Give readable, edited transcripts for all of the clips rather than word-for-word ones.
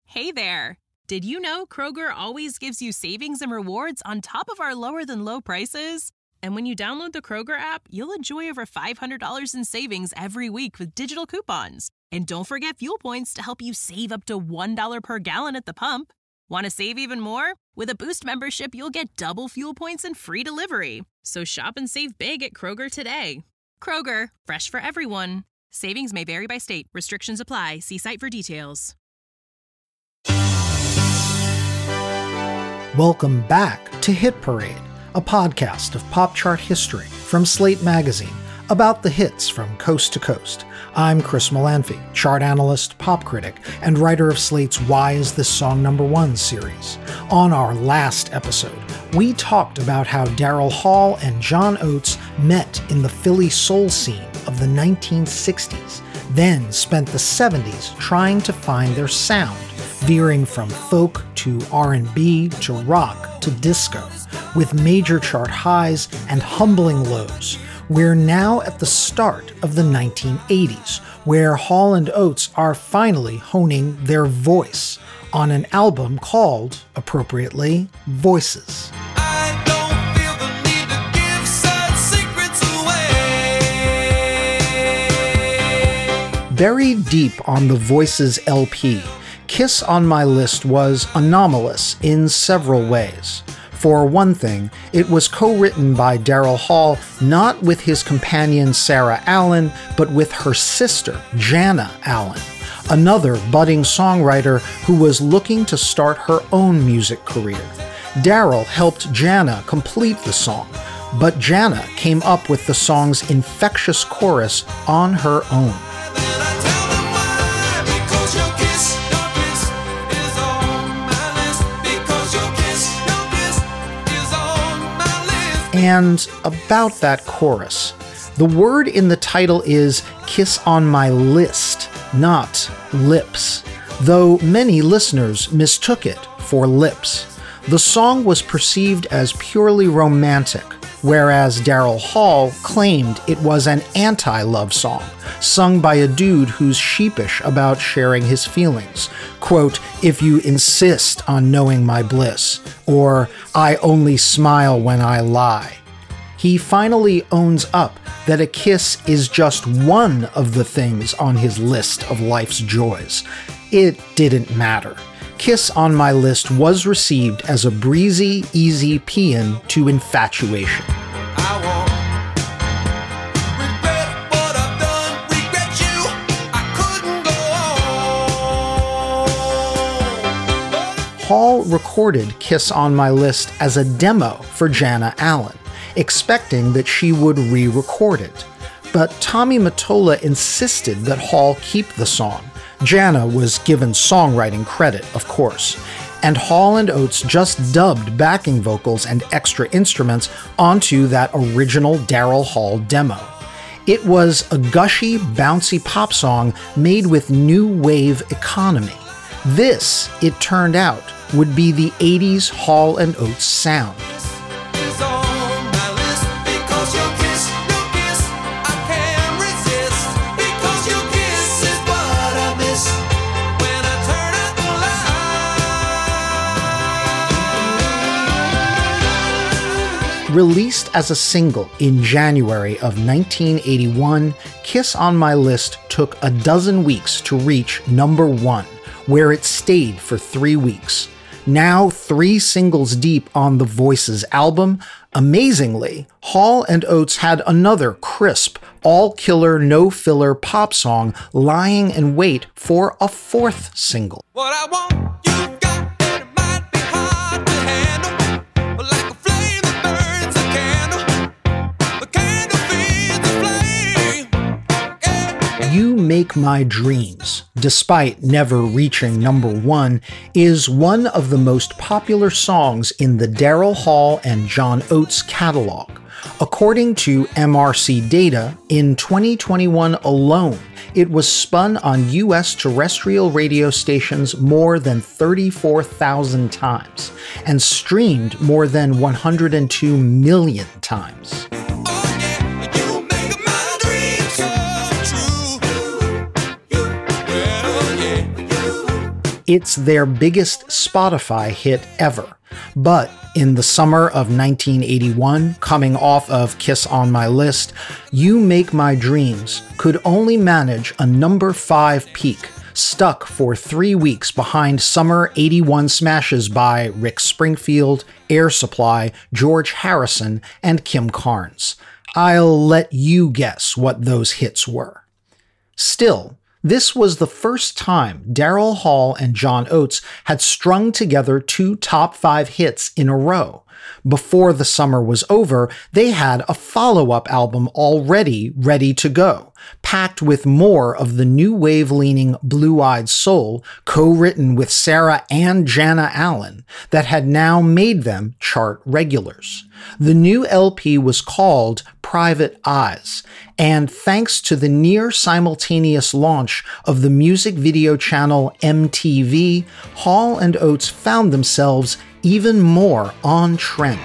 Hey there! Did you know Kroger always gives you savings and rewards on top of our lower-than-low prices? And when you download the Kroger app, you'll enjoy over $500 in savings every week with digital coupons. And don't forget fuel points to help you save up to $1 per gallon at the pump. Want to save even more? With a Boost membership, you'll get double fuel points and free delivery. So shop and save big at Kroger today. Kroger, fresh for everyone. Savings may vary by state. Restrictions apply. See site for details. Welcome back to Hit Parade, a podcast of pop chart history from Slate Magazine about the hits from coast to coast. I'm Chris Molanphy, chart analyst, pop critic, and writer of Slate's Why Is This Song Number One series. On our last episode, we talked about how Daryl Hall and John Oates met in the Philly soul scene of the 1960s, then spent the 70s trying to find their sound, veering from folk to R&B to rock to disco, with major chart highs and humbling lows. We're now at the start of the 1980s, where Hall and Oates are finally honing their voice on an album called, appropriately, Voices. I don't feel the need to give such secrets away. Buried deep on the Voices LP, Kiss on My List was anomalous in several ways. For one thing, it was co-written by Daryl Hall not with his companion Sarah Allen, but with her sister, Jana Allen, another budding songwriter who was looking to start her own music career. Daryl helped Jana complete the song, but Jana came up with the song's infectious chorus on her own. And about that chorus, the word in the title is Kiss on My List, not lips, though many listeners mistook it for lips. The song was perceived as purely romantic, whereas Daryl Hall claimed it was an anti-love song, sung by a dude who's sheepish about sharing his feelings. Quote, "If you insist on knowing my bliss," or "I only smile when I lie." He finally owns up that a kiss is just one of the things on his list of life's joys. It didn't matter. Kiss on My List was received as a breezy, easy paean to infatuation. Hall recorded Kiss on My List as a demo for Jana Allen, expecting that she would re-record it. But Tommy Mottola insisted that Hall keep the song. Jana was given songwriting credit, of course, and Hall and Oates just dubbed backing vocals and extra instruments onto that original Daryl Hall demo. It was a gushy, bouncy pop song made with new wave economy. This, it turned out, would be the 80s Hall and Oates sound. Released as a single in January of 1981, Kiss on My List took a dozen weeks to reach number one, where it stayed for 3 weeks. Now 3 singles deep on the Voices album, amazingly, Hall and Oates had another crisp, all-killer, no-filler pop song lying in wait for a 4th single. What I want, you got, and it might be hard to handle, but like a flame that burns a candle, the candle feeds the flame. Yeah. You Make My Dreams, despite never reaching number one, is one of the most popular songs in the Daryl Hall and John Oates catalog. According to MRC data, in 2021 alone, it was spun on U.S. terrestrial radio stations more than 34,000 times and streamed more than 102 million times. It's their biggest Spotify hit ever. But in the summer of 1981, coming off of Kiss on My List, You Make My Dreams could only manage a number 5 peak, stuck for 3 weeks behind summer 81 smashes by Rick Springfield, Air Supply, George Harrison, and Kim Carnes. I'll let you guess what those hits were. Still, this was the first time Daryl Hall and John Oates had strung together 2 top 5 hits in a row. Before the summer was over, they had a follow-up album already ready to go, packed with more of the new wave-leaning Blue-Eyed Soul, co-written with Sarah and Jana Allen, that had now made them chart regulars. The new LP was called Private Eyes, and thanks to the near-simultaneous launch of the music video channel MTV, Hall and Oates found themselves even more on trend.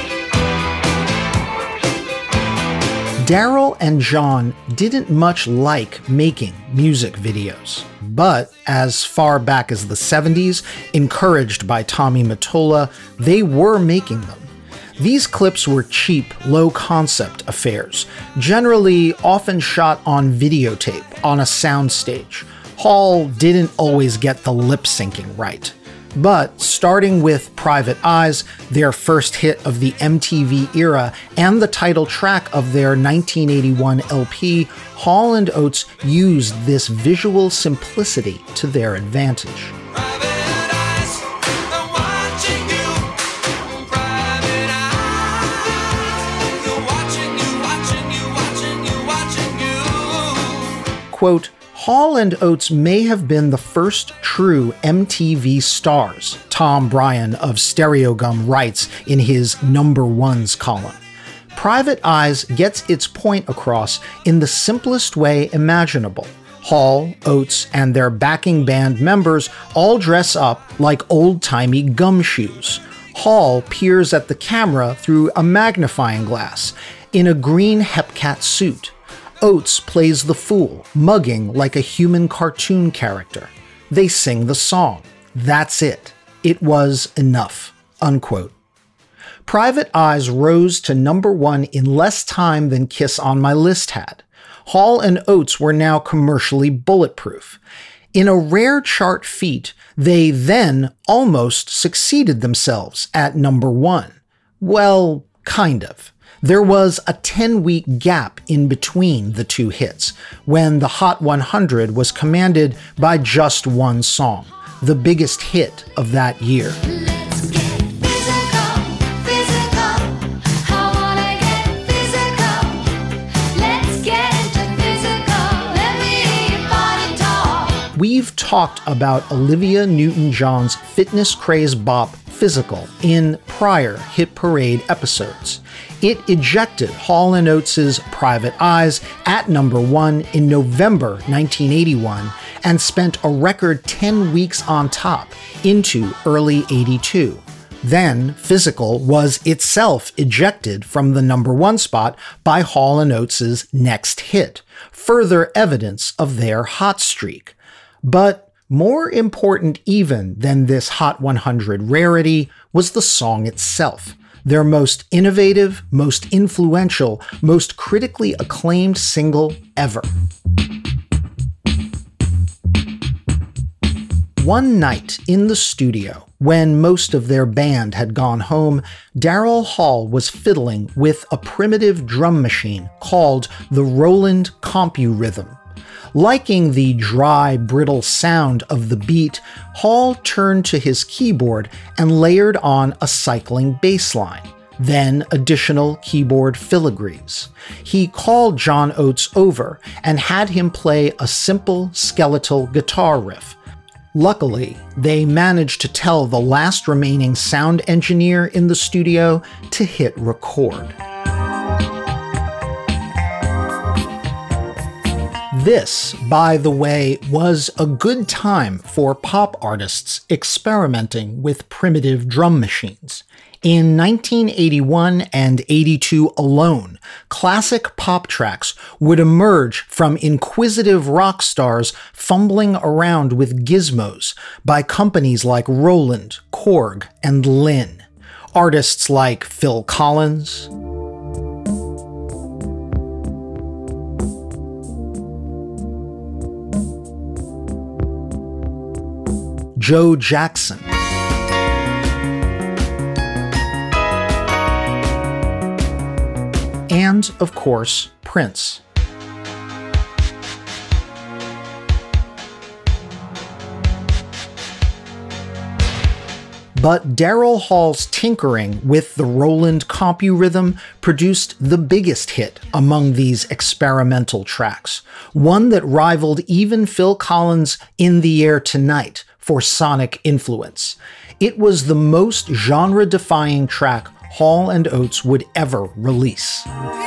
Daryl and John didn't much like making music videos, but as far back as the 70s, encouraged by Tommy Mottola, they were making them. These clips were cheap, low-concept affairs, generally often shot on videotape on a soundstage. Hall didn't always get the lip-syncing right. But starting with Private Eyes, their first hit of the MTV era and the title track of their 1981 LP, Hall and Oates used this visual simplicity to their advantage. Quote, Hall and Oates may have been the first true MTV stars, Tom Bryan of Stereogum writes in his Number Ones column. Private Eyes gets its point across in the simplest way imaginable. Hall, Oates, and their backing band members all dress up like old-timey gumshoes. Hall peers at the camera through a magnifying glass in a green Hepcat suit. Oates plays the fool, mugging like a human cartoon character. They sing the song. That's it. It was enough. Unquote. Private Eyes rose to number 1 in less time than Kiss on My List had. Hall and Oates were now commercially bulletproof. In a rare chart feat, they then almost succeeded themselves at number 1. Well, kind of. There was a 10-week gap in between the 2 hits, when the Hot 100 was commanded by just one song, the biggest hit of that year. Let's get physical, physical. I wanna get physical. Let's get into physical. Let me hear your body talk. We've talked about Olivia Newton-John's fitness craze bop Physical in prior Hit Parade episodes. It ejected Hall & Oates' Private Eyes at number 1 in November 1981 and spent a record 10 weeks on top into early 82. Then Physical was itself ejected from the number 1 spot by Hall & Oates' next hit, further evidence of their hot streak. But more important even than this Hot 100 rarity was the song itself. Their most innovative, most influential, most critically acclaimed single ever. One night in the studio, when most of their band had gone home, Daryl Hall was fiddling with a primitive drum machine called the Roland CompuRhythm. Liking the dry, brittle sound of the beat, Hall turned to his keyboard and layered on a cycling bass line, then additional keyboard filigrees. He called John Oates over and had him play a simple skeletal guitar riff. Luckily, they managed to tell the last remaining sound engineer in the studio to hit record. This, by the way, was a good time for pop artists experimenting with primitive drum machines. In 1981 and 82 alone, classic pop tracks would emerge from inquisitive rock stars fumbling around with gizmos by companies like Roland, Korg, and Linn. Artists like Phil Collins, Joe Jackson, and, of course, Prince. But Daryl Hall's tinkering with the Roland CompuRhythm produced the biggest hit among these experimental tracks, one that rivaled even Phil Collins' In the Air Tonight for sonic influence. It was the most genre-defying track Hall and Oates would ever release.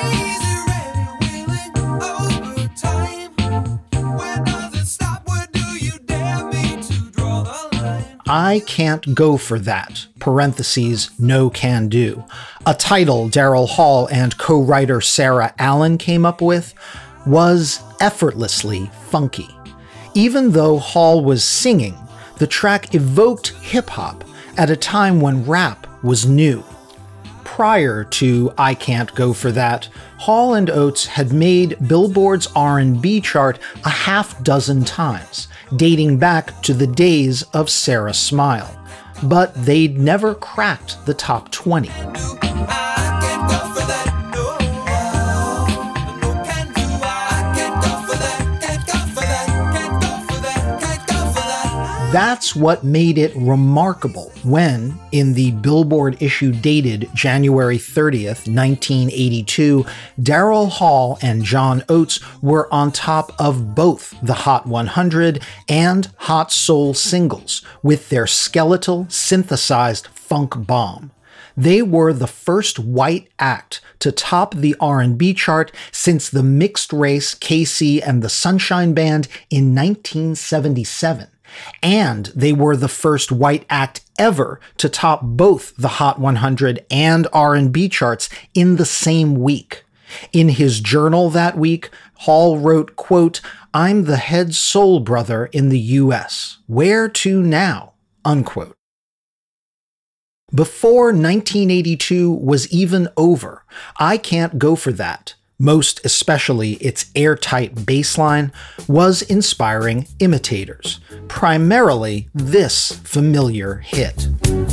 I Can't Go For That, parentheses, no can do, a title Daryl Hall and co-writer Sarah Allen came up with, was effortlessly funky. Even though Hall was singing, the track evoked hip-hop at a time when rap was new. Prior to I Can't Go For That, Hall and Oates had made Billboard's R&B chart a half dozen times, dating back to the days of Sarah Smile, but they'd never cracked the top 20. That's what made it remarkable when, in the Billboard issue dated January 30th, 1982, Daryl Hall and John Oates were on top of both the Hot 100 and Hot Soul singles with their skeletal, synthesized funk bomb. They were the first white act to top the R&B chart since the mixed race KC and the Sunshine Band in 1977. And they were the first white act ever to top both the Hot 100 and R&B charts in the same week. In his journal that week, Hall wrote, quote, "I'm the head soul brother in the US. Where to now?" unquote. Before 1982 was even over, I Can't Go For That, most especially its airtight bass line, was inspiring imitators, primarily this familiar hit.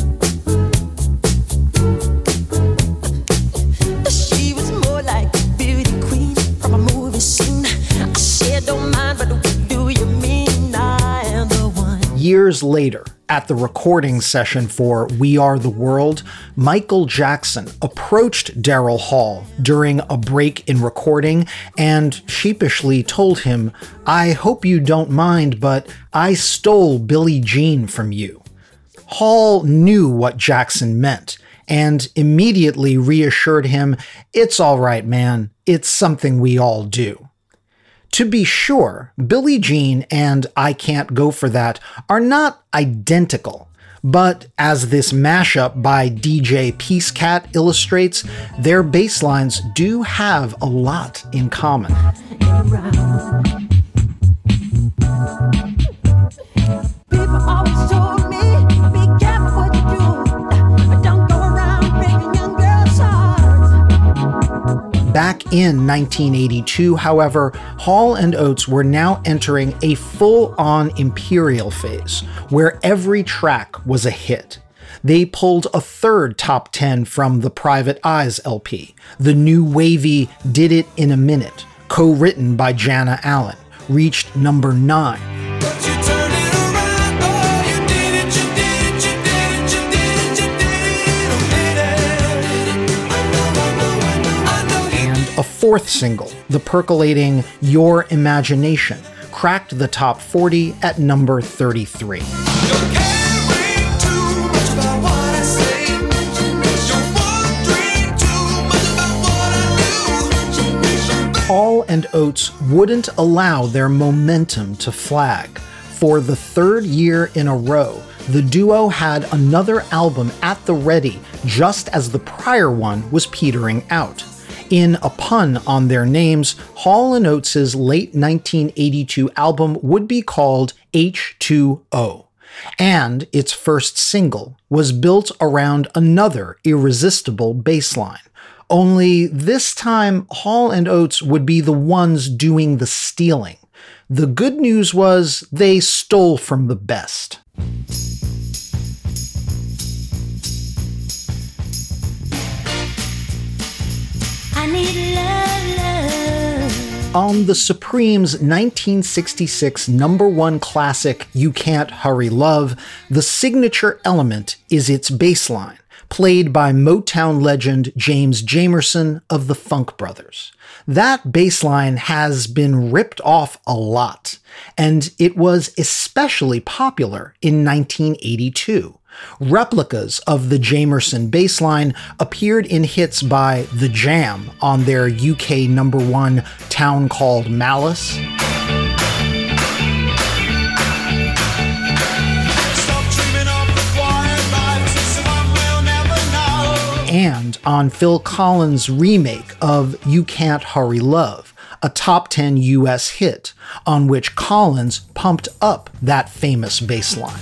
She was more like a beauty queen from a movie scene. I said, don't mind, but what do you mean? I am the one. Years later, at the recording session for We Are the World, Michael Jackson approached Daryl Hall during a break in recording and sheepishly told him, "I hope you don't mind, but I stole Billie Jean from you." Hall knew what Jackson meant and immediately reassured him, "It's all right, man. It's something we all do." To be sure, Billie Jean and I Can't Go For That are not identical, but as this mashup by DJ Peace Cat illustrates, their bass lines do have a lot in common. People always told me, be careful what you do, but don't go around breaking young girls' hearts. Back in 1982, however, Hall and Oates were now entering a full-on Imperial phase, where every track was a hit. They pulled a third top 10 from the Private Eyes LP, the new wavy Did It in a Minute, co-written by Jana Allen, reached number 9. But you turned it around, oh, you did it, you did it, you did it, you did it, you did it, I know you And a fourth single, the percolating Your Imagination, cracked the top 40 at number 33. Don't caring too much about what I say. You're wondering too much about what I do. Hall and Oates wouldn't allow their momentum to flag. For the third year in a row, the duo had another album at the ready just as the prior one was petering out. In a pun on their names, Hall & Oates' late 1982 album would be called H2O, and its first single was built around another irresistible bass line. Only this time, Hall & Oates would be the ones doing the stealing. The good news was they stole from the best. I need love. On the Supremes' 1966 #1 classic, You Can't Hurry Love, the signature element is its bass line, played by Motown legend James Jamerson of the Funk Brothers. That bass line has been ripped off a lot, and it was especially popular in 1982. Replicas of the Jamerson bass line appeared in hits by The Jam on their UK #1 Town Called Malice, and on Phil Collins' remake of You Can't Hurry Love, a top 10 US hit on which Collins pumped up that famous bass line.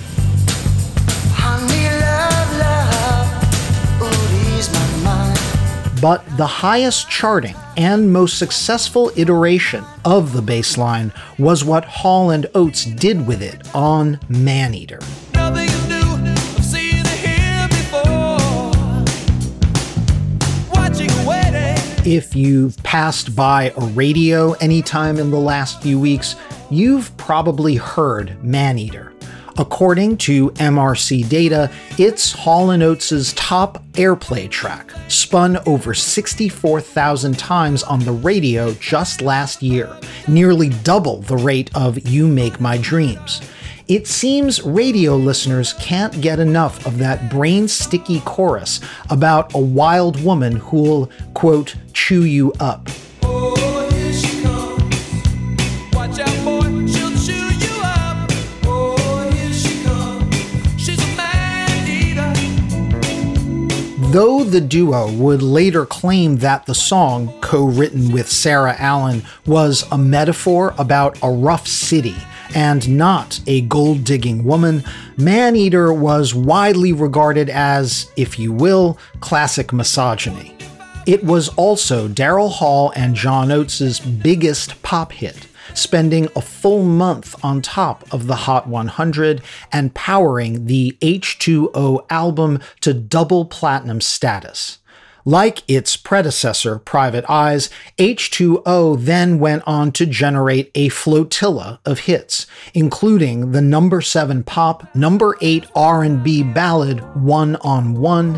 But the highest charting and most successful iteration of the bass line was what Hall & Oates did with it on Maneater. Nothing new, I've seen it here before. Watching, waiting. If you've passed by a radio anytime in the last few weeks, you've probably heard Maneater. According to MRC data, it's Hall & Oates' top airplay track, spun over 64,000 times on the radio just last year, nearly double the rate of You Make My Dreams. It seems radio listeners can't get enough of that brain-sticky chorus about a wild woman who'll, quote, chew you up. Oh, here she comes. Watch out, boy, she'll chew you up. Oh, here she comes. She's a man-eater. Though the duo would later claim that the song, co-written with Sarah Allen, was a metaphor about a rough city and not a gold-digging woman, Maneater was widely regarded as, if you will, classic misogyny. It was also Daryl Hall and John Oates' biggest pop hit, spending a full month on top of the Hot 100 and powering the H2O album to double platinum status. Like its predecessor, Private Eyes, H2O then went on to generate a flotilla of hits, including the #7 pop, #8 R&B ballad One on One,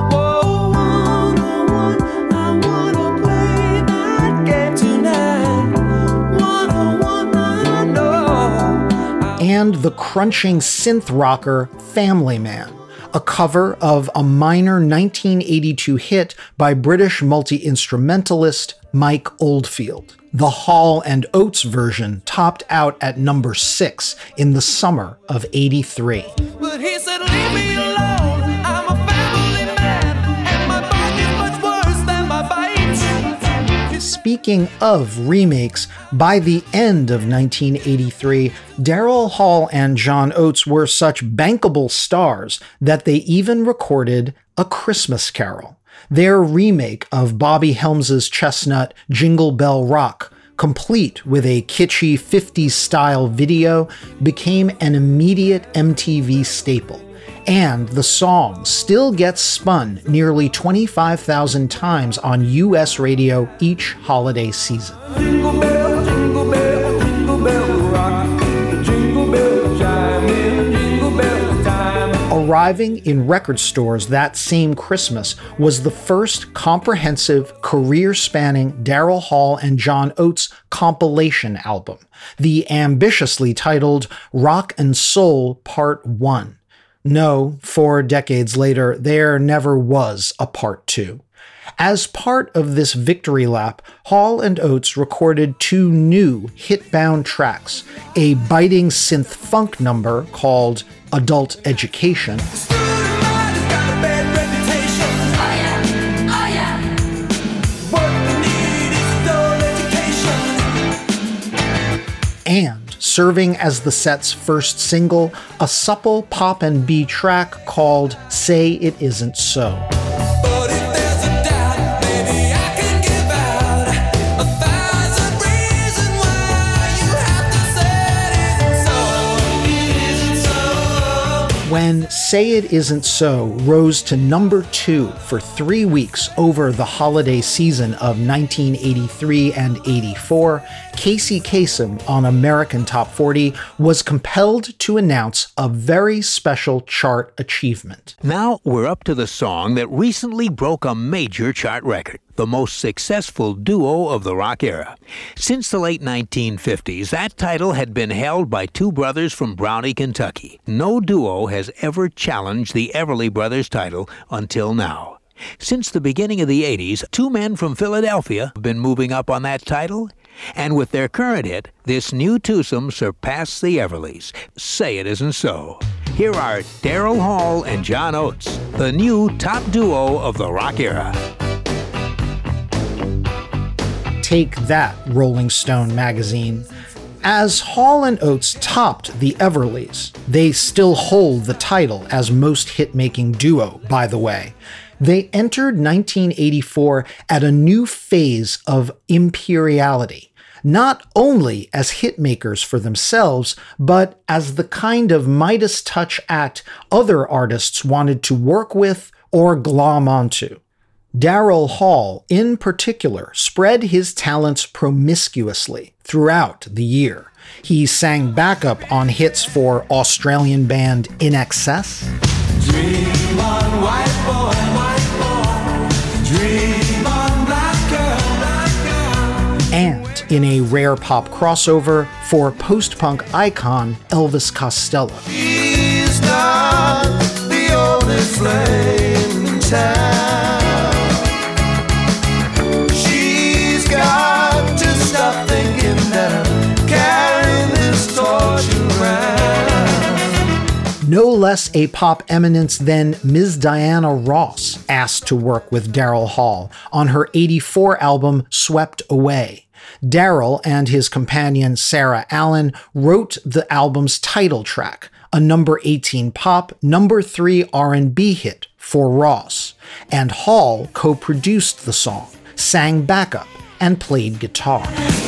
and the crunching synth rocker Family Man, a cover of a minor 1982 hit by British multi-instrumentalist Mike Oldfield. The Hall & Oates version topped out at #6 in the summer of '83. But he said, leave me alone. I'm a family man, and my bite is much worse than my bite. Speaking of remakes, by the end of 1983, Daryl Hall and John Oates were such bankable stars that they even recorded A Christmas Carol, their remake of Bobby Helms' chestnut Jingle Bell Rock, complete with a kitschy 50s-style video, became an immediate MTV staple. And the song still gets spun nearly 25,000 times on US radio each holiday season. Jingle bell, jingle bell, jingle bell rock. Jingle bell chime in, jingle bell time. Arriving in record stores that same Christmas was the first comprehensive, career-spanning Daryl Hall and John Oates compilation album, the ambitiously titled Rock and Soul Part 1. No, 4 decades later, there never was a Part 2. As part of this victory lap, Hall & Oates recorded 2 new hit-bound tracks, a biting synth-funk number called Adult Education, and serving as the set's first single, a supple pop and B track called Say It Isn't So. But if there's a doubt, maybe I can give out 1,000 reasons why you have to say it isn't so. When Say It Isn't So rose to number 2 for 3 weeks over the holiday season of 1983 and 84, Casey Kasem on American Top 40 was compelled to announce a very special chart achievement. Now we're up to the song that recently broke a major chart record, the most successful duo of the rock era. Since the late 1950s, that title had been held by two brothers from Brownie, Kentucky. No duo has ever challenged the Everly Brothers title until now. Since the beginning of the 80s, two men from Philadelphia have been moving up on that title, and with their current hit, this new twosome surpassed the Everlys. Say It Isn't So. Here are Daryl Hall and John Oates, the new top duo of the rock era. Take that, Rolling Stone magazine. As Hall and Oates topped the Everlys, they still hold the title as most hit-making duo, by the way. They entered 1984 at a new phase of imperiality, not only as hitmakers for themselves, but as the kind of Midas touch act other artists wanted to work with or glom onto. Daryl Hall, in particular, spread his talents promiscuously throughout the year. He sang backup on hits for Australian band In Excess, Dream on, white boy, dream on, black girl. and in a rare pop crossover for post-punk icon Elvis Costello. She's not the only flame in town. She's got to stop thinking that I'm carrying this torch around. No less a pop eminence than Ms. Diana Ross asked to work with Daryl Hall on her '84 album Swept Away. Daryl and his companion Sarah Allen wrote the album's title track, a number 18 pop, number 3 R&B hit for Ross, and Hall co-produced the song, sang backup, and played guitar.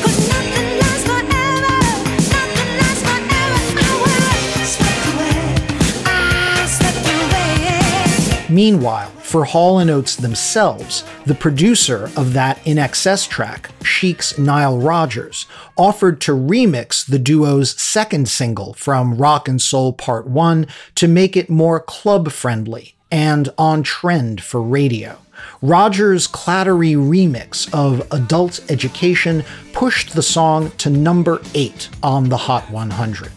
Meanwhile, for Hall & Oates themselves, the producer of that In Excess track, Chic's Nile Rodgers, offered to remix the duo's second single from Rock and Soul Part 1 to make it more club-friendly and on trend for radio. Rodgers' clattery remix of Adult Education pushed the song to number 8 on the Hot 100.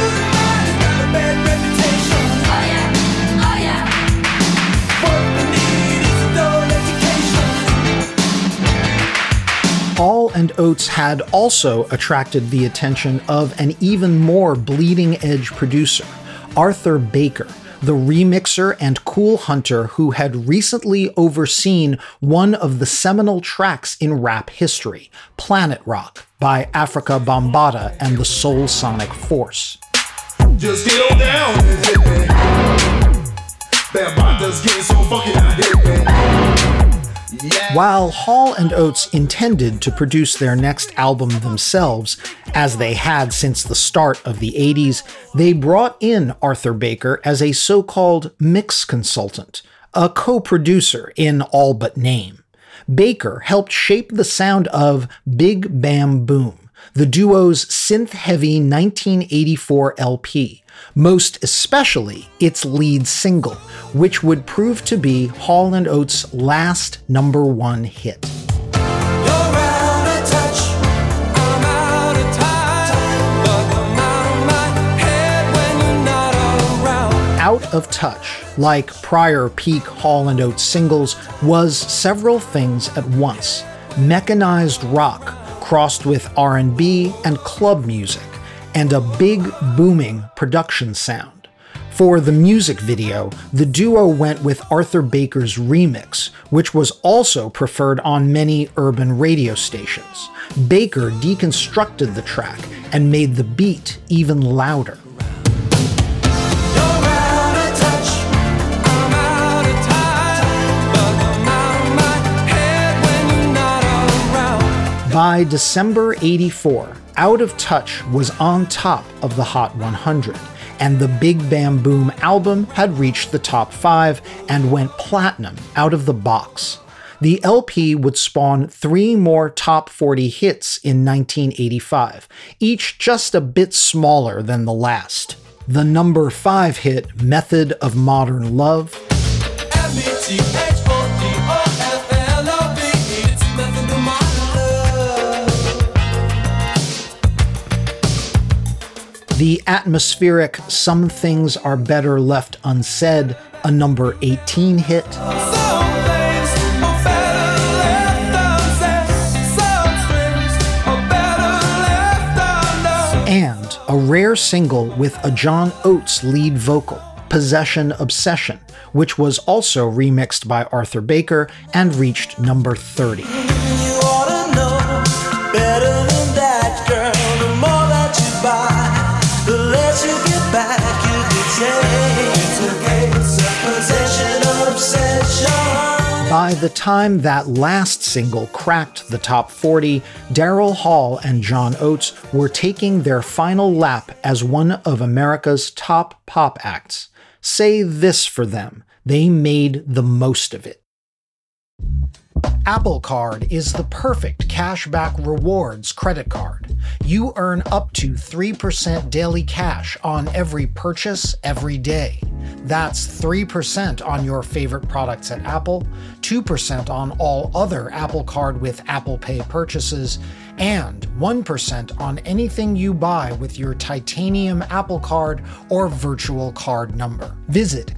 Hall and Oates had also attracted the attention of an even more bleeding-edge producer, Arthur Baker, the remixer and cool hunter who had recently overseen one of the seminal tracks in rap history, Planet Rock, by Africa Bambaataa and the Soul Sonic Force. Just get on down and hit me. Bambaataa's getting so funky now, hit me. Yeah. While Hall and Oates intended to produce their next album themselves, as they had since the start of the 80s, they brought in Arthur Baker as a so-called mix consultant, a co-producer in all but name. Baker helped shape the sound of Big Bam Boom, the duo's synth-heavy 1984 LP, most especially its lead single, which would prove to be Hall & Oates' last number 1 hit. You're out of touch, I'm out of time, but I'm out of my head when you're not around. Out of Touch, like prior peak Hall & Oates singles, was several things at once. Mechanized rock crossed with R&B and club music, and a big, booming production sound. For the music video, the duo went with Arthur Baker's remix, which was also preferred on many urban radio stations. Baker deconstructed the track and made the beat even louder. By December '84, Out of Touch was on top of the Hot 100, and the Big Bam Boom album had reached the top 5 and went platinum out of the box. The LP would spawn 3 more top 40 hits in 1985, each just a bit smaller than the last. The number 5 hit, Method of Modern Love, the atmospheric Some Things Are Better Left Unsaid, a number 18 hit, and a rare single with a John Oates lead vocal, Possession Obsession, which was also remixed by Arthur Baker and reached number 30. By the time that last single cracked the top 40, Daryl Hall and John Oates were taking their final lap as one of America's top pop acts. Say this for them: they made the most of it. Apple Card is the perfect cashback rewards credit card. You earn up to 3% daily cash on every purchase every day. That's 3% on your favorite products at Apple, 2% on all other Apple Card with Apple Pay purchases, and 1% on anything you buy with your titanium Apple Card or virtual card number. Visit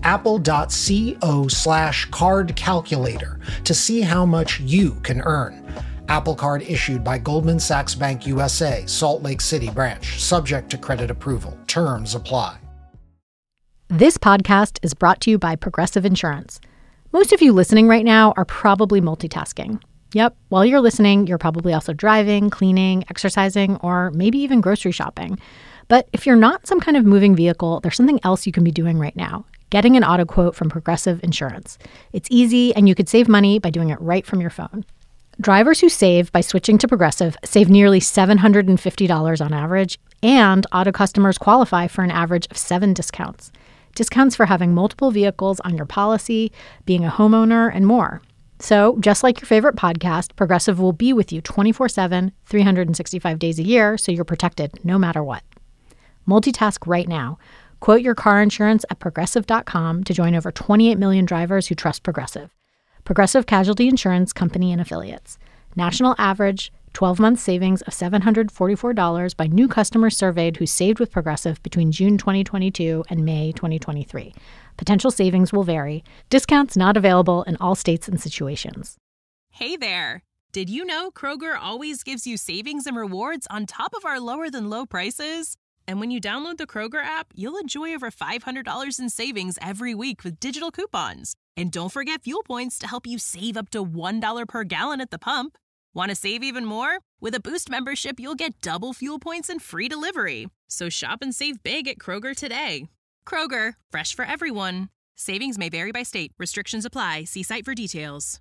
apple.co/card calculator to see how much you can earn. Apple Card issued by Goldman Sachs Bank USA, Salt Lake City branch, subject to credit approval. Terms apply. This podcast is brought to you by Progressive Insurance. Most of you listening right now are probably multitasking. Yep, while you're listening, you're probably also driving, cleaning, exercising, or maybe even grocery shopping. But if you're not some kind of moving vehicle, there's something else you can be doing right now: getting an auto quote from Progressive Insurance. It's easy, and you could save money by doing it right from your phone. Drivers who save by switching to Progressive save nearly $750 on average, and auto customers qualify for an average of 7 discounts. Discounts for having multiple vehicles on your policy, being a homeowner, and more. So, just like your favorite podcast, Progressive will be with you 24/7, 365 days a year, so you're protected no matter what. Multitask right now. Quote your car insurance at Progressive.com to join over 28 million drivers who trust Progressive. Progressive Casualty Insurance Company and Affiliates. National average 12-month savings of $744 by new customers surveyed who saved with Progressive between June 2022 and May 2023. Potential savings will vary. Discounts not available in all states and situations. Hey there! Did you know Kroger always gives you savings and rewards on top of our lower than low prices? And when you download the Kroger app, you'll enjoy over $500 in savings every week with digital coupons. And don't forget fuel points to help you save up to $1 per gallon at the pump. Want to save even more? With a Boost membership, you'll get double fuel points and free delivery. So shop and save big at Kroger today. Kroger, fresh for everyone. Savings may vary by state. Restrictions apply. See site for details.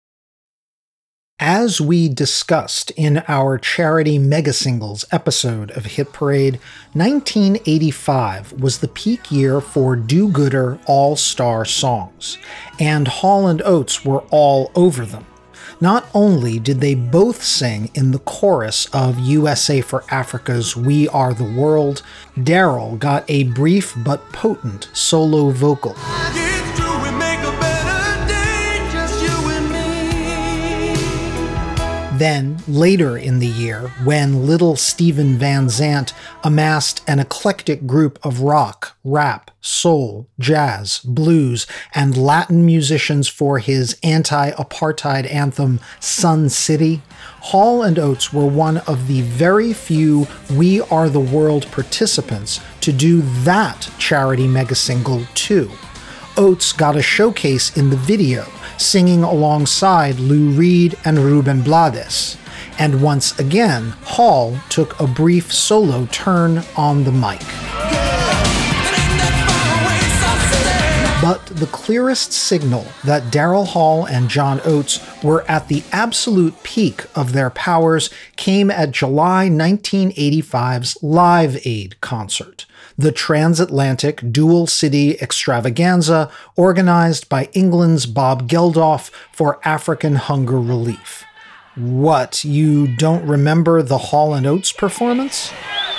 As we discussed in our charity mega singles episode of Hit Parade, 1985 was the peak year for do-gooder all-star songs, and Hall and Oates were all over them. Not only did they both sing in the chorus of USA for Africa's We Are the World, Daryl got a brief but potent solo vocal. It's true, we make a better day, just you and me. Then, later in the year, when little Steven Van Zandt amassed an eclectic group of rock, rap, soul, jazz, blues, and Latin musicians for his anti-apartheid anthem, Sun City, Hall & Oates were one of the very few We Are the World participants to do that charity mega-single too. Oates got a showcase in the video, singing alongside Lou Reed and Ruben Blades. And once again, Hall took a brief solo turn on the mic. But the clearest signal that Daryl Hall and John Oates were at the absolute peak of their powers came at July 1985's Live Aid concert, the transatlantic dual-city extravaganza organized by England's Bob Geldof for African hunger relief. What, you don't remember the Hall & Oates performance?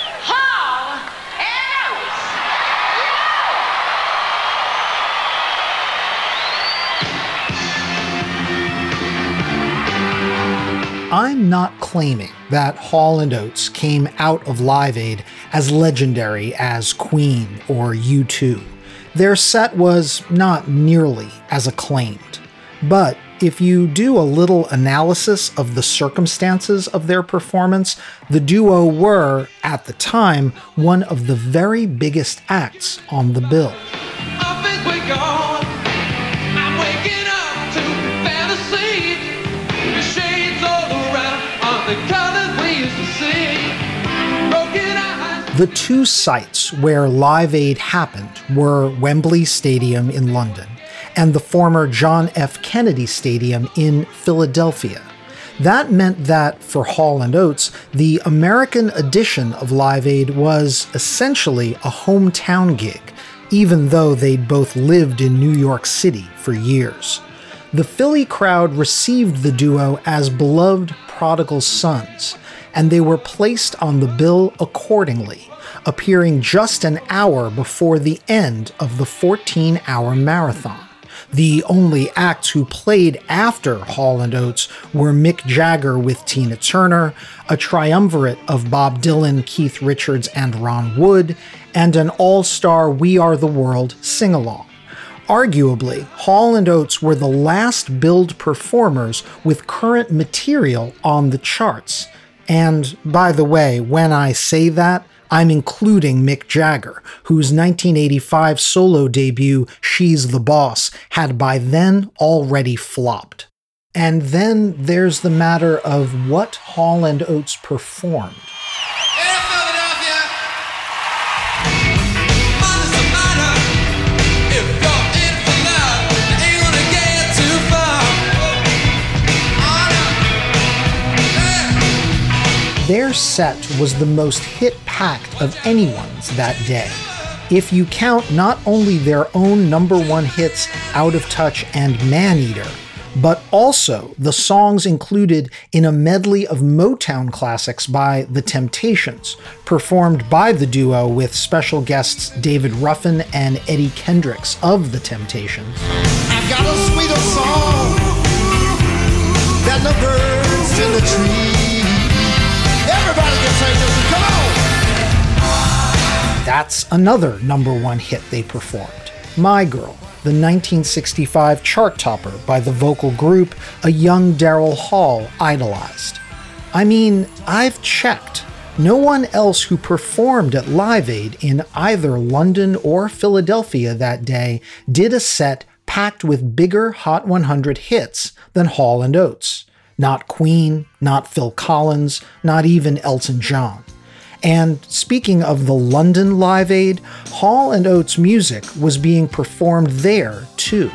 I'm not claiming that Hall & Oates came out of Live Aid as legendary as Queen or U2. Their set was not nearly as acclaimed. But if you do a little analysis of the circumstances of their performance, the duo were, at the time, one of the very biggest acts on the bill. I think we're gone. I'm waking up to fantasy. The shades all around on the colors we used to see. Broken eyes. The two sites where Live Aid happened were Wembley Stadium in London and the former John F. Kennedy Stadium in Philadelphia. That meant that, for Hall & Oates, the American edition of Live Aid was essentially a hometown gig, even though they'd both lived in New York City for years. The Philly crowd received the duo as beloved prodigal sons, and they were placed on the bill accordingly, appearing just an hour before the end of the 14-hour marathon. The only acts who played after Hall & Oates were Mick Jagger with Tina Turner, a triumvirate of Bob Dylan, Keith Richards, and Ron Wood, and an all-star We Are the World sing-along. Arguably, Hall & Oates were the last billed performers with current material on the charts. And, by the way, when I say that, I'm including Mick Jagger, whose 1985 solo debut, She's the Boss, had by then already flopped. And then there's the matter of what Hall & Oates performed. In Philadelphia, money's the matter. If you're in for love, you ain't gonna get too far. Their set was the most hit-packed of anyone's that day. If you count not only their own #1 hits Out of Touch and Maneater, but also the songs included in a medley of Motown classics by The Temptations, performed by the duo with special guests David Ruffin and Eddie Kendricks of The Temptations. I've got a sweeter song than the birds in the tree. Everybody can say this. Come on! That's another #1 hit they performed. My Girl, the 1965 chart topper by the vocal group a young Daryl Hall idolized. I mean, I've checked. No one else who performed at Live Aid in either London or Philadelphia that day did a set packed with bigger Hot 100 hits than Hall & Oates. Not Queen, not Phil Collins, not even Elton John. And speaking of the London Live Aid, Hall & Oates music was being performed there too.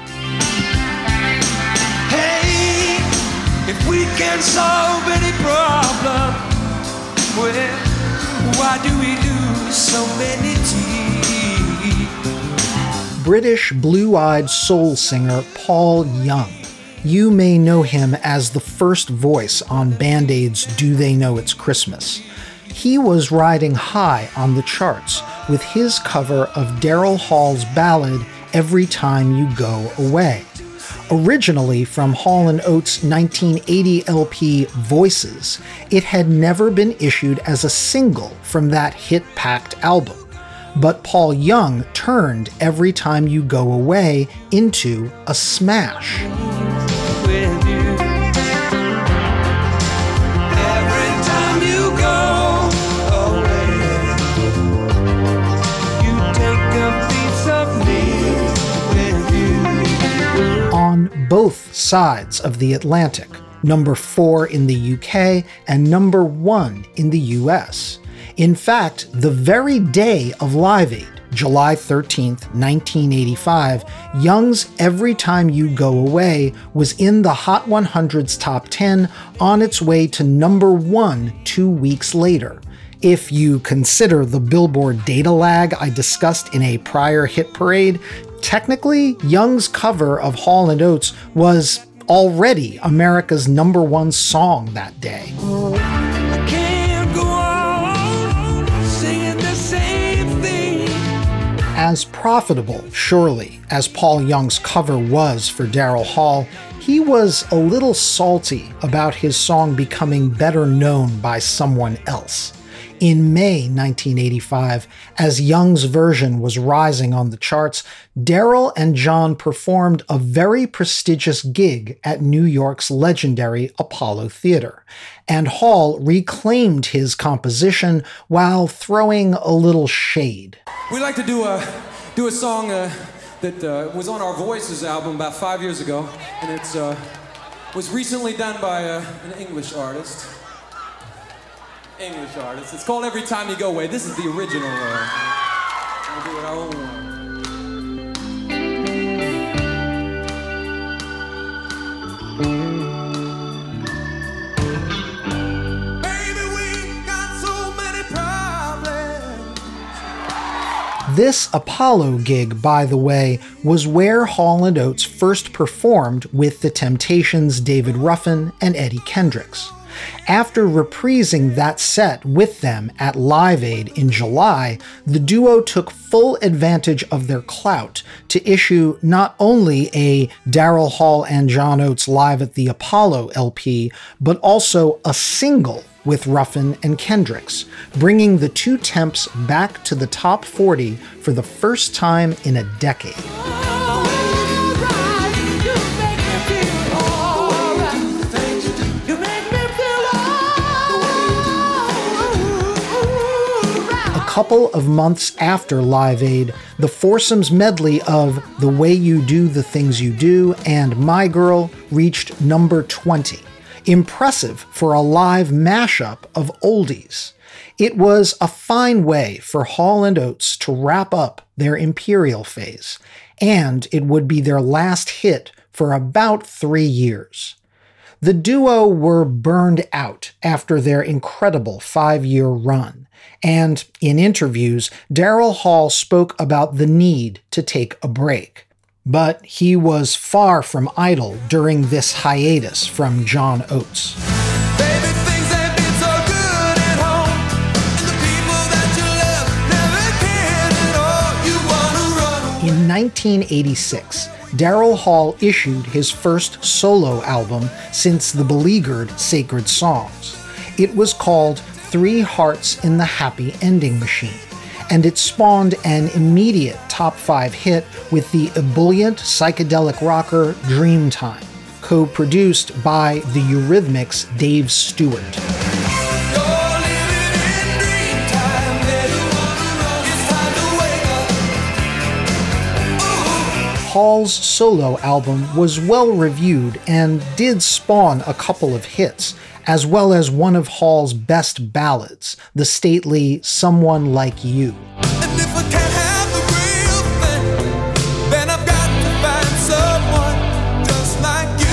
Hey, if we can solve any problem, well, why do we lose so many teeth? British blue-eyed soul singer Paul Young. You may know him as the first voice on Band Aid's Do They Know It's Christmas. He was riding high on the charts with his cover of Daryl Hall's ballad Every Time You Go Away. Originally from Hall & Oates' 1980 LP Voices, it had never been issued as a single from that hit-packed album. But Paul Young turned Every Time You Go Away into a smash. With you. both sides of the Atlantic, number 4 in the UK and number 1 in the US. In fact, the very day of Live Aid, July 13th, 1985, Young's Every Time You Go Away was in the Hot 100's top 10 on its way to number 1 2 weeks later. If you consider the Billboard data lag I discussed in a prior hit parade, technically, Young's cover of Hall & Oates was already America's number 1 song that day. I can't go on singing the same thing. As profitable, surely, as Paul Young's cover was for Daryl Hall, he was a little salty about his song becoming better known by someone else. In May 1985, as Young's version was rising on the charts, Daryl and John performed a very prestigious gig at New York's legendary Apollo Theater, and Hall reclaimed his composition while throwing a little shade. We'd like to do a song that was on our Voices album about 5 years ago, and it was recently done by an English artist. It's called Every Time You Go Away. This is the original. We'll do it our own one. Baby, we got so many problems. This Apollo gig, by the way, was where Hall & Oates first performed with The Temptations' David Ruffin and Eddie Kendricks. After reprising that set with them at Live Aid in July, the duo took full advantage of their clout to issue not only a Daryl Hall and John Oates Live at the Apollo LP, but also a single with Ruffin and Kendricks, bringing the two Temps back to the top 40 for the first time in a decade. A couple of months after Live Aid, the foursome's medley of The Way You Do the Things You Do and My Girl reached number 20. Impressive for a live mashup of oldies. It was a fine way for Hall & Oates to wrap up their Imperial phase, and it would be their last hit for about 3 years. The duo were burned out after their incredible 5-year run, and in interviews, Daryl Hall spoke about the need to take a break. But he was far from idle during this hiatus from John Oates. Baby, things ain't been so good at home, and the people that you love never cared at all. You wanna run away. In 1986, Daryl Hall issued his first solo album since the beleaguered Sacred Songs. It was called 3 Hearts in the Happy Ending Machine, and it spawned an immediate top 5 hit with the ebullient psychedelic rocker Dreamtime, co-produced by the Eurythmics' Dave Stewart. You're living in dream time, baby. It's time to wake up. Hall's solo album was well reviewed and did spawn a couple of hits, as well as one of Hall's best ballads, the stately Someone Like You. And if I can't have the real thing, then I've got to find someone just like you.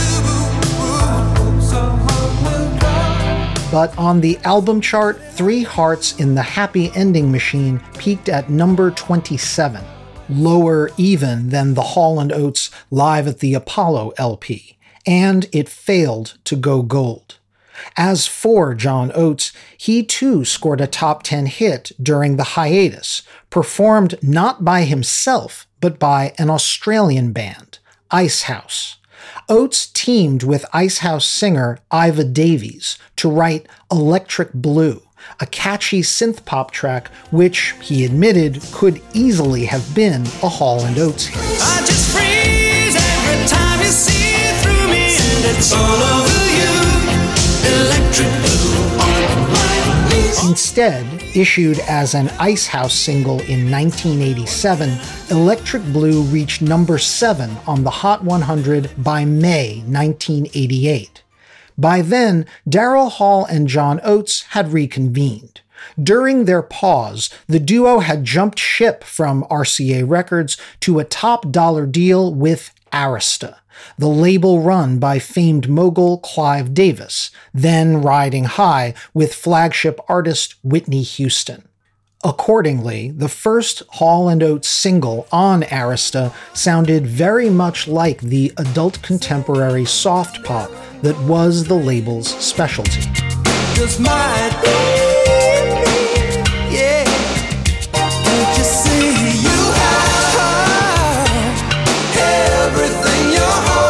Someone will come. But on the album chart, 3 Hearts in the Happy Ending Machine peaked at number 27, lower even than the Hall & Oates Live at the Apollo LP, and it failed to go gold. As for John Oates, he too scored a top 10 hit during the hiatus, performed not by himself, but by an Australian band, Icehouse. Oates teamed with Icehouse singer Iva Davies to write Electric Blue, a catchy synth-pop track which, he admitted, could easily have been a Hall & Oates hit. I just freeze every time you see through me, and it's all over you. Electric blue on my knees. In Instead, issued as an Icehouse single in 1987, Electric Blue reached number 7 on the Hot 100 by May 1988. By then, Daryl Hall and John Oates had reconvened. During their pause, the duo had jumped ship from RCA Records to a top dollar deal with Arista, the label run by famed mogul Clive Davis, then riding high with flagship artist Whitney Houston. Accordingly, the first Hall & Oates single on Arista sounded very much like the adult contemporary soft pop that was the label's specialty. Just my yeah. Can't you see you have everything your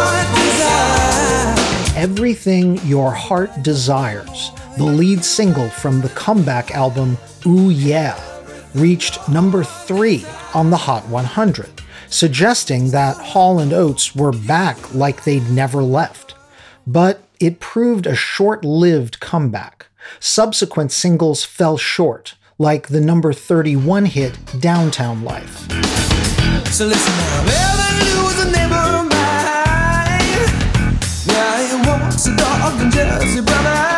heart desires? Everything Your Heart Desires, the lead single from the comeback album Ooh Yeah, reached number 3 on the Hot 100, suggesting that Hall & Oates were back like they'd never left. But it proved a short-lived comeback. Subsequent singles fell short, like the number 31 hit Downtown Life. So listen now, Ellen was a neighbor of mine. Yeah, he walks a dog and Jersey brother.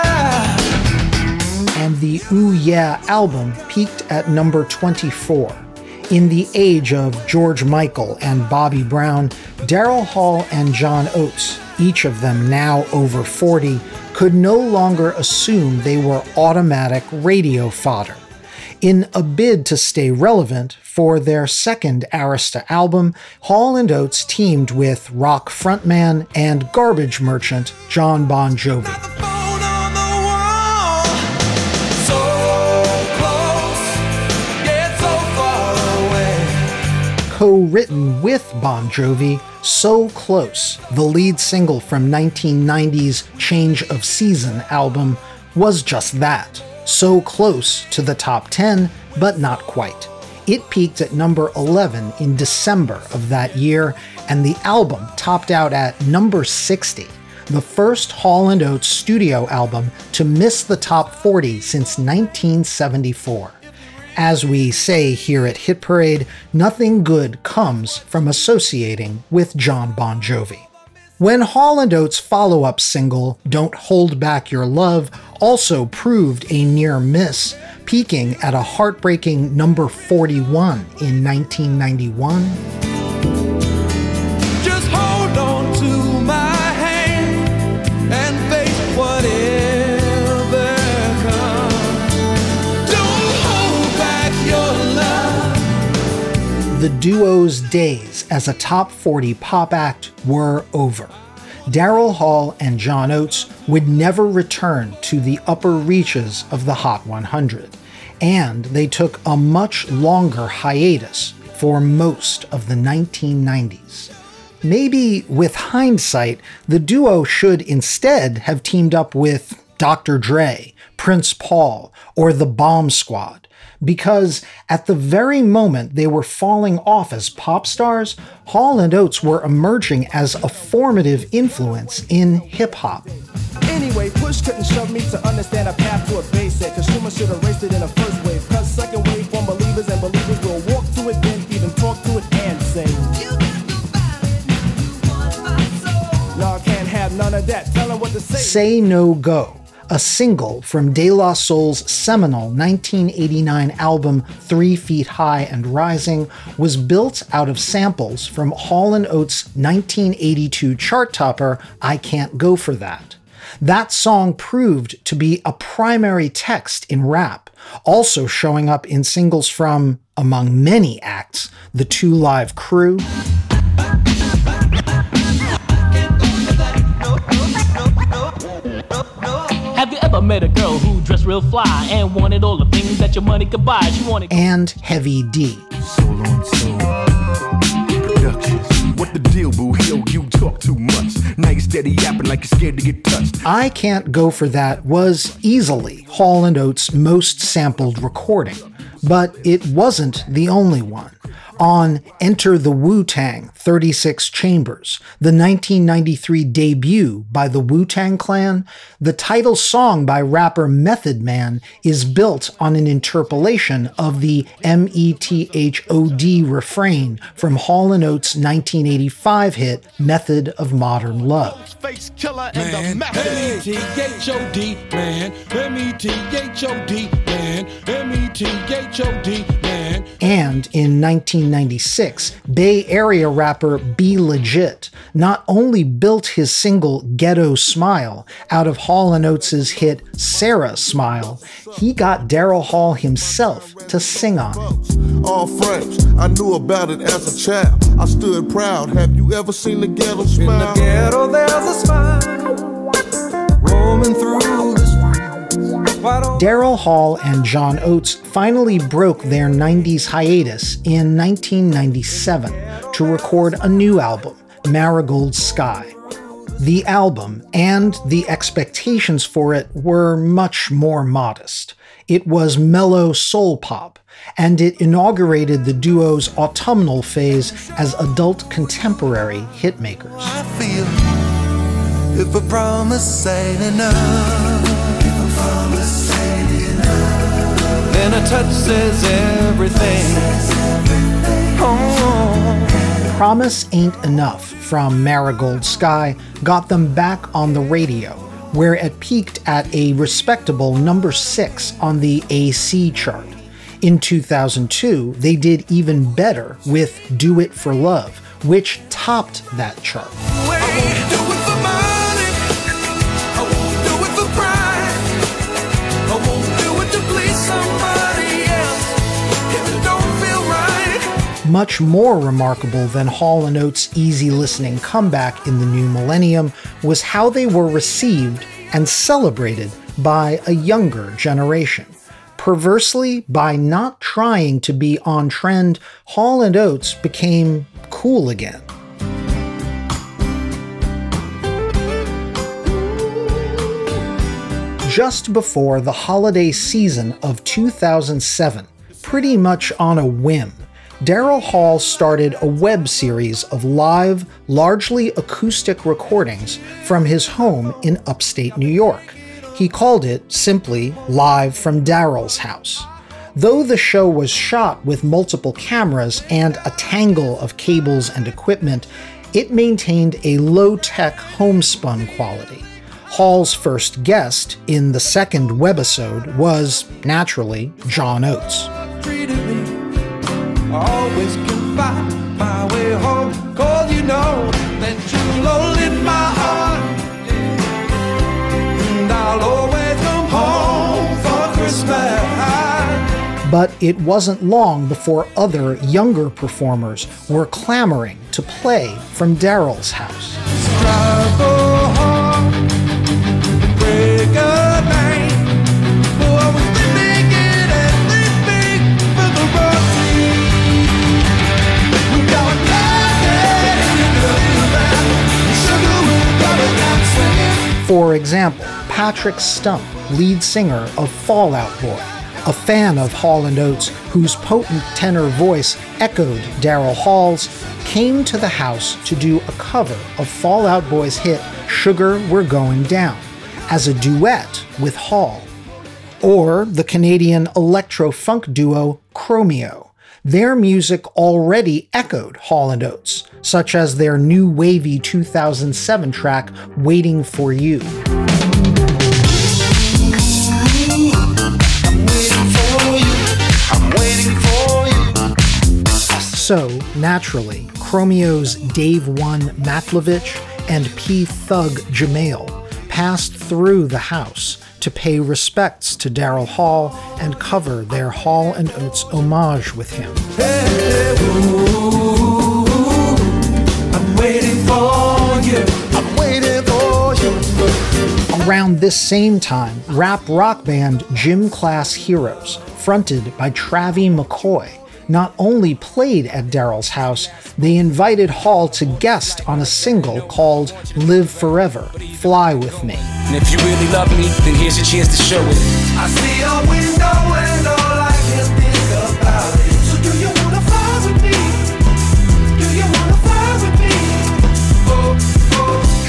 And the Ooh Yeah album peaked at number 24. In the age of George Michael and Bobby Brown, Daryl Hall and John Oates, each of them now over 40, could no longer assume they were automatic radio fodder. In a bid to stay relevant, for their second Arista album, Hall & Oates teamed with rock frontman and garbage merchant John Bon Jovi. The phone on the wall. So close, yet so far away. Co-written with Bon Jovi, So Close, the lead single from 1990's Change of Season album, was just that. So close to the top 10, but not quite. It peaked at number 11 in December of that year, and the album topped out at number 60, the first Hall & Oates studio album to miss the top 40 since 1974. As we say here at Hit Parade, nothing good comes from associating with John Bon Jovi. When Hall & Oates' follow-up single, Don't Hold Back Your Love, also proved a near miss, peaking at a heartbreaking number 41 in 1991. Just hold on to my hand and face whatever comes. Don't hold back your love. The duo's days as a top 40 pop act were over. Daryl Hall and John Oates would never return to the upper reaches of the Hot 100, and they took a much longer hiatus for most of the 1990s. Maybe with hindsight, the duo should instead have teamed up with Dr. Dre, Prince Paul, or the Bomb Squad, because at the very moment they were falling off as pop stars, Hall & Oates were emerging as a formative influence in hip-hop. Anyway, push couldn't shove me to understand a path to a basic. Consumers should have raced it in the first wave. Cause second wave form believers, and believers will walk to it, then even talk to it and say, no, I can't have none of that. Tell them what to say. Say No Go, a single from De La Soul's seminal 1989 album 3 Feet High and Rising, was built out of samples from Hall & Oates' 1982 chart topper, I Can't Go For That. That song proved to be a primary text in rap, also showing up in singles from, among many acts, the 2 Live Crew, Have you ever met a girl who dressed real fly and wanted all the things that your money could buy? She wanted and Heavy D. Soul on Soul Productions. What the deal, boo? Yo, you talk too much. Now you steady yapping like you're scared to get touched. I Can't Go For That was easily Hall & Oates' most sampled recording, but it wasn't the only one. On Enter the Wu-Tang 36 Chambers, the 1993 debut by the Wu-Tang Clan, the title song by rapper Method Man is built on an interpolation of the METHOD refrain from Hall & Oates' 1985 hit Method of Modern Love. Face killer and Man, the method. M-E-T-H-O-D, man. M-E-T-H-O-D, man. M-E-T-H-O-D, man. And in 1996, Bay Area rapper B Legit not only built his single Ghetto Smile out of Hall & Oates' hit Sarah Smile, he got Daryl Hall himself to sing on it. All friends, I knew about it as a child. I stood proud. Have you ever seen the ghetto smile? In the ghetto, there's a smile roaming through the streets. Why don't Daryl Hall and John Oates finally broke their 90s hiatus in 1997 to record a new album, Marigold Sky. The album and the expectations for it were much more modest. It was mellow soul pop, and it inaugurated the duo's autumnal phase as adult contemporary hitmakers. I feel if a promise ain't enough, then a touch says everything. Oh. Promise Ain't Enough from Marigold Sky got them back on the radio, where it peaked at a respectable number 6 on the AC chart. In 2002, they did even better with Do It For Love, which topped that chart. I won't do it for money. I won't do it for pride. I won't do it to please somebody else if it don't feel right. Much more remarkable than Hall & Oates' easy listening comeback in the new millennium was how they were received and celebrated by a younger generation. Perversely, by not trying to be on trend, Hall & Oates became cool again. Just before the holiday season of 2007, pretty much on a whim, Daryl Hall started a web series of live, largely acoustic recordings from his home in upstate New York. He called it simply Live from Daryl's House. Though the show was shot with multiple cameras and a tangle of cables and equipment, it maintained a low-tech homespun quality. Hall's first guest in the second webisode was, naturally, John Oates. Treated me. I always can find my way home. 'Cause you know that you'll only my heart. And I'll always come home for Christmas. But it wasn't long before other, younger performers were clamoring to play from Daryl's house. Drive home, break a night. Oh, I was thinking and sleeping for the road. We got nothing to that. Sugar will go down swinging. For example, Patrick Stump, lead singer of Fall Out Boy, a fan of Hall & Oates whose potent tenor voice echoed Daryl Hall's, came to the house to do a cover of Fall Out Boy's hit Sugar We're Going Down as a duet with Hall. Or the Canadian electro-funk duo Chromeo. Their music already echoed Hall & Oates, such as their new wavy 2007 track Waiting For You. So, naturally, Chromeo's Dave One Matlovich and P Thug Jamail passed through the house to pay respects to Daryl Hall and cover their Hall & Oates homage with him. Hey, ooh, I'm waiting for you. I'm waiting for you. Around this same time, rap rock band Gym Class Heroes, fronted by Travie McCoy, not only played at Daryl's house, they invited Hall to guest on a single called Live Forever, Fly With Me. And if you really love me, then here's your chance to show it. I see a window and all I can think about it. So do you wanna fly with me?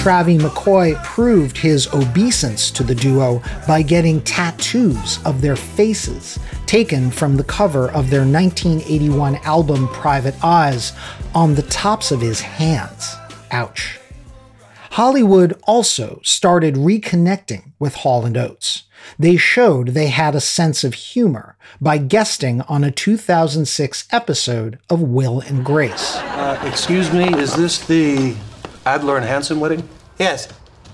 Travie McCoy proved his obeisance to the duo by getting tattoos of their faces taken from the cover of their 1981 album Private Eyes on the tops of his hands. Ouch. Hollywood also started reconnecting with Hall & Oates. They showed they had a sense of humor by guesting on a 2006 episode of Will and Grace. Excuse me, is this the Adler and Hanson wedding? Yes.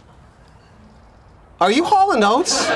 Are you Hall & Oates?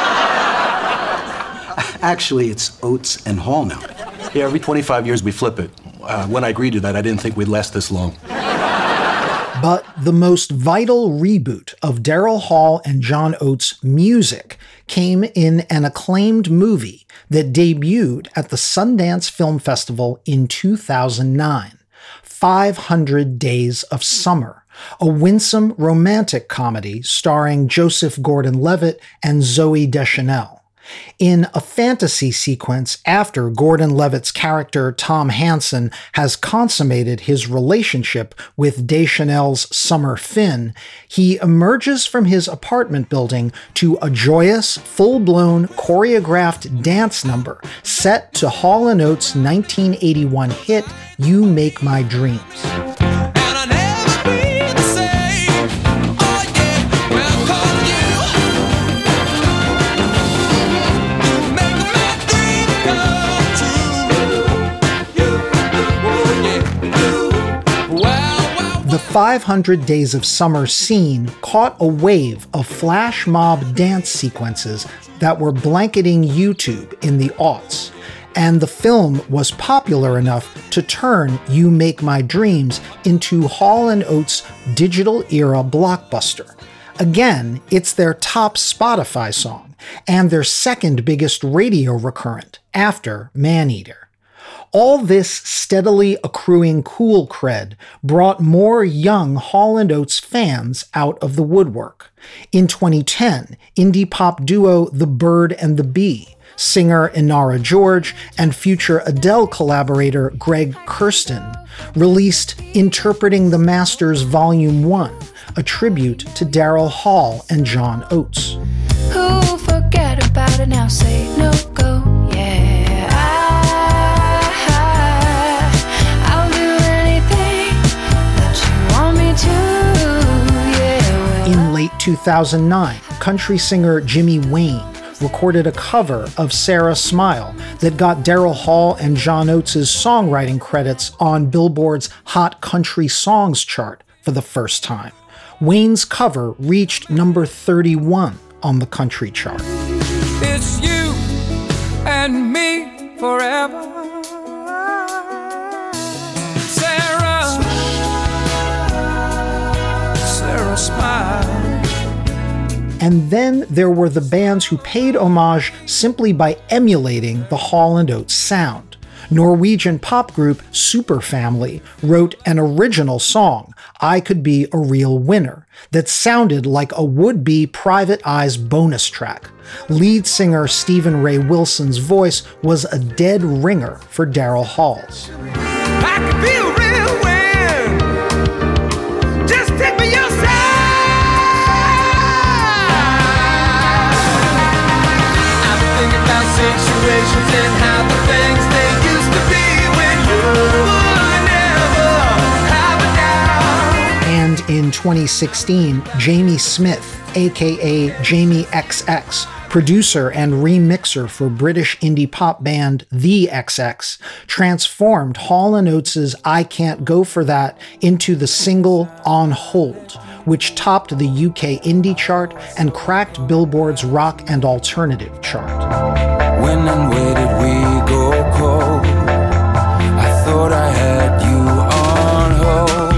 Actually, it's Oates and Hall now. Yeah, every 25 years we flip it. When I agreed to that, I didn't think we'd last this long. But the most vital reboot of Daryl Hall and John Oates' music came in an acclaimed movie that debuted at the Sundance Film Festival in 2009, 500 Days of Summer, a winsome romantic comedy starring Joseph Gordon-Levitt and Zooey Deschanel. In a fantasy sequence after Gordon-Levitt's character Tom Hansen has consummated his relationship with Deschanel's Summer Finn, he emerges from his apartment building to a joyous, full-blown, choreographed dance number set to Hall & Oates' 1981 hit, You Make My Dreams. The 500 Days of Summer scene caught a wave of flash mob dance sequences that were blanketing YouTube in the aughts, and the film was popular enough to turn You Make My Dreams into Hall & Oates' digital era blockbuster. Again, it's their top Spotify song, and their second biggest radio recurrent after Maneater. All this steadily accruing cool cred brought more young Hall & Oates fans out of the woodwork. In 2010, indie pop duo The Bird and the Bee, singer Inara George, and future Adele collaborator Greg Kurstin released Interpreting the Masters Volume 1, a tribute to Daryl Hall and John Oates. Who'll forget about it now? Say no go, yeah. I'll do anything that you want me to, yeah. In late 2009, country singer Jimmy Wayne recorded a cover of Sarah Smile that got Daryl Hall and John Oates' songwriting credits on Billboard's Hot Country Songs chart for the first time. Wayne's cover reached number 31 on the country chart. It's you and me forever. Sarah Smile. And then there were the bands who paid homage simply by emulating the Hall & Oates sound. Norwegian pop group Superfamily wrote an original song, I Could Be a Real Winner, that sounded like a would-be Private Eyes bonus track. Lead singer Stephen Ray Wilson's voice was a dead ringer for Daryl Hall's. I could be a real win. Just take me your side. I'm thinking about situations and how the things they used to be when you would never have a doubt. And in 2016, Jamie Smith, aka Jamie XX, producer and remixer for British indie pop band The XX, transformed Hall & Oates' I Can't Go For That into the single On Hold, which topped the UK indie chart and cracked Billboard's rock and alternative chart. When and where did we go cold? I thought I had you on hold.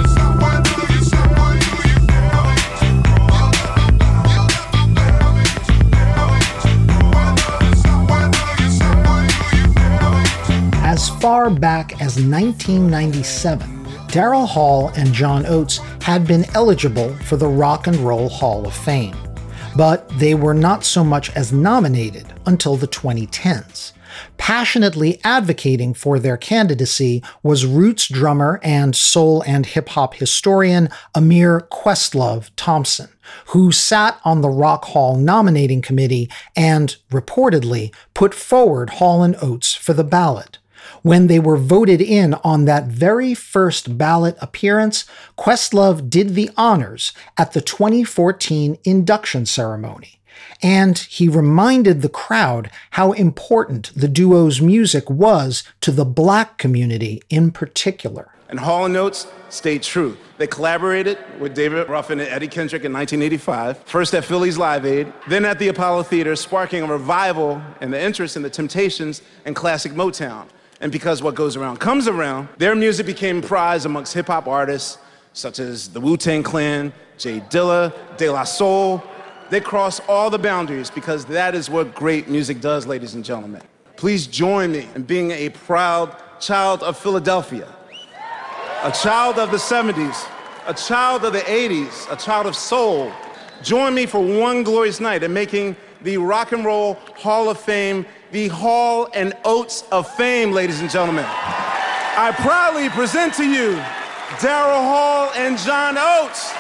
As far back as 1997, Daryl Hall and John Oates had been eligible for the Rock and Roll Hall of Fame, but they were not so much as nominated until the 2010s. Passionately advocating for their candidacy was Roots drummer and soul and hip-hop historian Amir Questlove Thompson, who sat on the Rock Hall nominating committee and, reportedly, put forward Hall & Oates for the ballot. When they were voted in on that very first ballot appearance, Questlove did the honors at the 2014 induction ceremony. And he reminded the crowd how important the duo's music was to the Black community in particular. And Hall & Oates stayed true. They collaborated with David Ruffin and Eddie Kendrick in 1985, first at Philly's Live Aid, then at the Apollo Theater, sparking a revival in the interest in the Temptations and classic Motown. And because what goes around comes around, their music became prized amongst hip-hop artists such as the Wu-Tang Clan, Jay Dilla, De La Soul. They cross all the boundaries because that is what great music does, ladies and gentlemen. Please join me in being a proud child of Philadelphia, a child of the 70s, a child of the 80s, a child of soul. Join me for one glorious night in making the Rock and Roll Hall of Fame the Hall & Oates of Fame, ladies and gentlemen. I proudly present to you Daryl Hall and John Oates.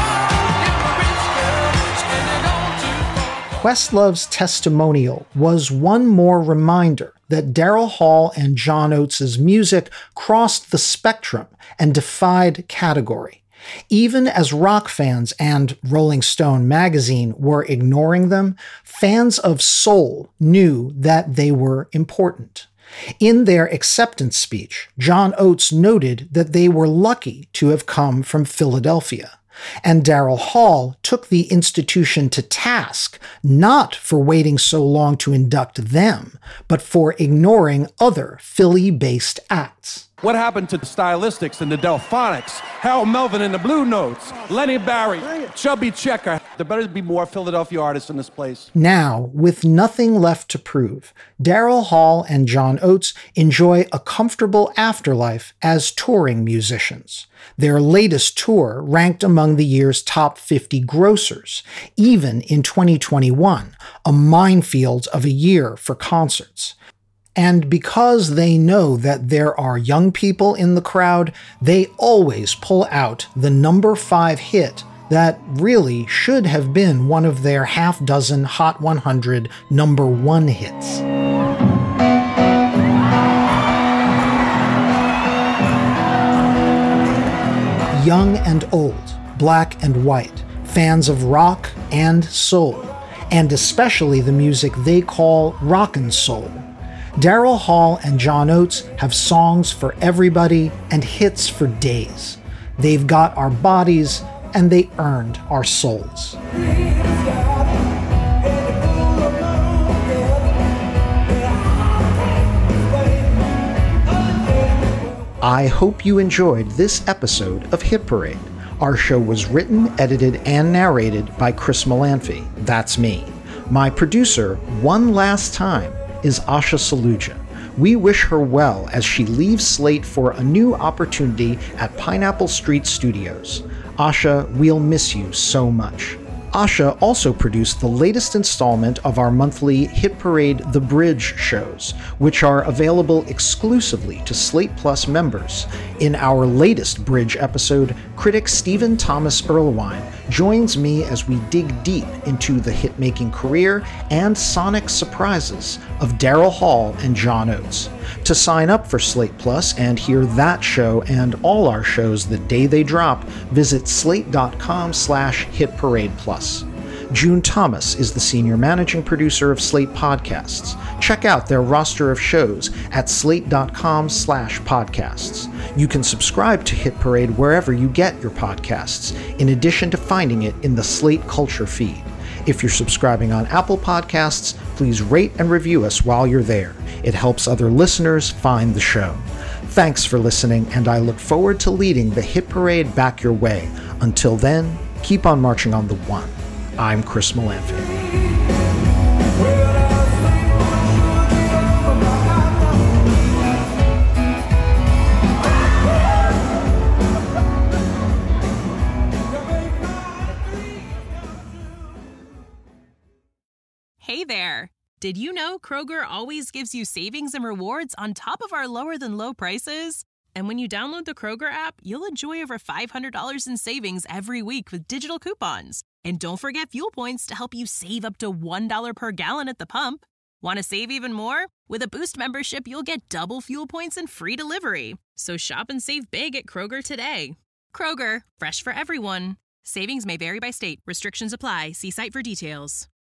Questlove's testimonial was one more reminder that Daryl Hall and John Oates' music crossed the spectrum and defied category. Even as rock fans and Rolling Stone magazine were ignoring them, fans of soul knew that they were important. In their acceptance speech, John Oates noted that they were lucky to have come from Philadelphia. And Daryl Hall took the institution to task, not for waiting so long to induct them, but for ignoring other Philly-based acts. What happened to the Stylistics and the Delphonics? Harold Melvin and the Blue Notes? Lenny Barry, Chubby Checker. There better be more Philadelphia artists in this place. Now, with nothing left to prove, Daryl Hall and John Oates enjoy a comfortable afterlife as touring musicians. Their latest tour ranked among the year's top 50 grossers, even in 2021, a minefield of a year for concerts. And because they know that there are young people in the crowd, they always pull out the number 5 hit that really should have been one of their half-dozen Hot 100 number 1 hits. Young and old, black and white, fans of rock and soul, and especially the music they call rockin' soul. Daryl Hall and John Oates have songs for everybody and hits for days. They've got our bodies and they earned our souls. I hope you enjoyed this episode of Hit Parade. Our show was written, edited, and narrated by Chris Molanphy. That's me. My producer, one last time, is Asha Saluja. We wish her well as she leaves Slate for a new opportunity at Pineapple Street Studios. Asha, we'll miss you so much. Asha also produced the latest installment of our monthly Hit Parade The Bridge shows, which are available exclusively to Slate Plus members. In our latest Bridge episode, critic Stephen Thomas Erlewine joins me as we dig deep into the hit-making career and sonic surprises of Daryl Hall and John Oates. To sign up for Slate Plus and hear that show and all our shows the day they drop, visit slate.com/hitparadeplus. June Thomas is the senior managing producer of Slate Podcasts. Check out their roster of shows at slate.com/podcasts. You can subscribe to Hit Parade wherever you get your podcasts, in addition to finding it in the Slate Culture feed. If you're subscribing on Apple Podcasts, please rate and review us while you're there. It helps other listeners find the show. Thanks for listening, and I look forward to leading the Hit Parade back your way. Until then, keep on marching on the one. I'm Chris Molanphy. Hey there. Did you know Kroger always gives you savings and rewards on top of our lower than low prices? And when you download the Kroger app, you'll enjoy over $500 in savings every week with digital coupons. And don't forget fuel points to help you save up to $1 per gallon at the pump. Want to save even more? With a Boost membership, you'll get double fuel points and free delivery. So shop and save big at Kroger today. Kroger, fresh for everyone. Savings may vary by state. Restrictions apply. See site for details.